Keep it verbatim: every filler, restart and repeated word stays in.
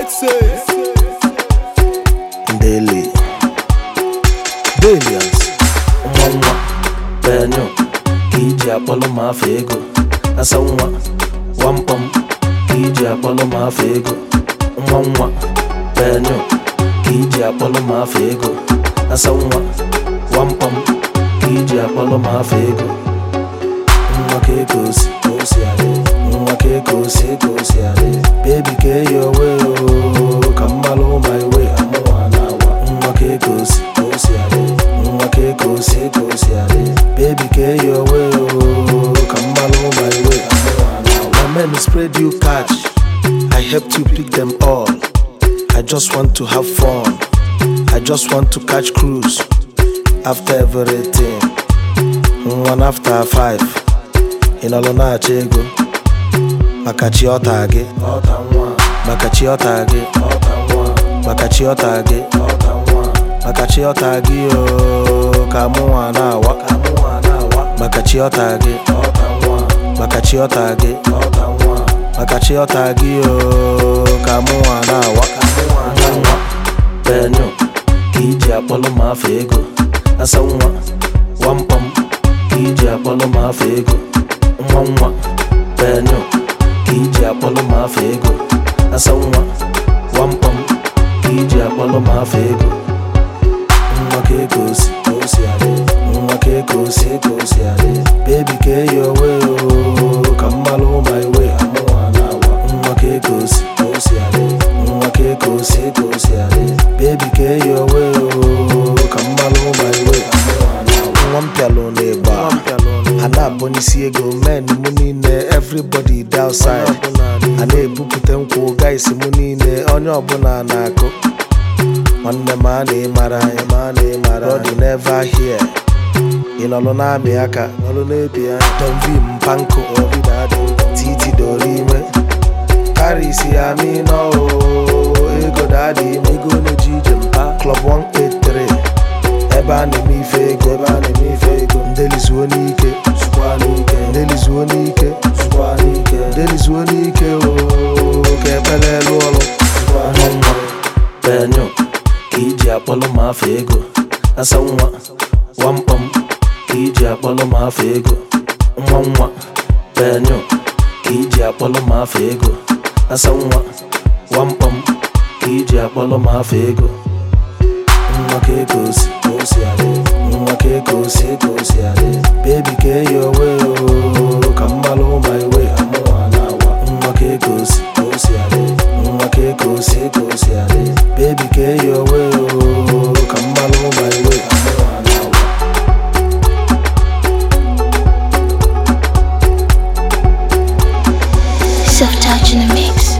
Texas. Daily Billions Nwa nwa Benyo Kiji akpọlụ ma afọ ego Asa nwa Wampom Kiji akpọlụ ma afọ ego Nwa nwa Benyo Kiji akpọlụ ma afọ ego Asa nwa Wampom Kiji akpọlụ ma afọ ego Nwa ka ego si osi adị Nwa ka ego si ego si adị Baby ke your way oh Come follow my way Nwa ka ego si osi adị Nwa ka ego si ego si adị Baby ke your way oh Come follow my way My men spread you catch I helped you pick them all I just want to have fun I just want to catch cruise After everything One after five Inolo na-acha ego Maka chi ọta gị Maka chi ọta gị Maka chi ọta gị Maka chi ọta gị ooo Ka mụnwa na-awa Maka chi ọta gị Maka chi ọta gị Maka chi ọta gị ooo Ka mụnwa na-awa Benyo Kiji akpọlụ ma afọ ego Asa nwa Wampom Kiji akpọlụ ma afọ ego Nwa nwa Benyo Kiji akpọlụ ma afọ ego Asa nwa Wampom Kiji akpọlụ ma afọ ego Nwa ka ego si osi adị Nwa ka ego si ego si adị Baby ke your way oh Come follow my way Nwa ka ego si osi adị Nwa ka ego si ego si adị Baby ke your way oh Come follow my way Nwa mpịalụ n'ịgba A na-abụ n'isi ego men mụ niile everybody dị outside A na-ebupụte nkwụ guys mụ niile onye ọbụla na-akụ Nwanne m a na-ịmara anyị Brody never here Ịnọlụ na-amị aka Donvi mpanko Titi doro ime Karisi ya mi no Ego daddy ego na-eji ije mpa Club one eight three Ebe a na-eme ife ego Ebe a na-eme ife ego Ndeli zuo n'ike Ndeli zuo n'ike Ndeli zuo n'ike ooo Ka ekpele elu ọlụ Nwa Benyo Kiji akpọlụ ma afọ ego Asa nwa Wampom Kiji akpọlụ ma afọ ego Nwa nwa Benyo Kiji akpọlụ ma afọ ego Asa nwa Wampom Kiji akpọlụ ma afọ ego Nwa ka ego si osi adị Nwa ka ego si ego si adị Baby ke your way oh Come follow my way Nwa ka ego si osi adị Nwa ka ego si ego si adị Baby ke your way oh Come follow my way Self-touch in the mix.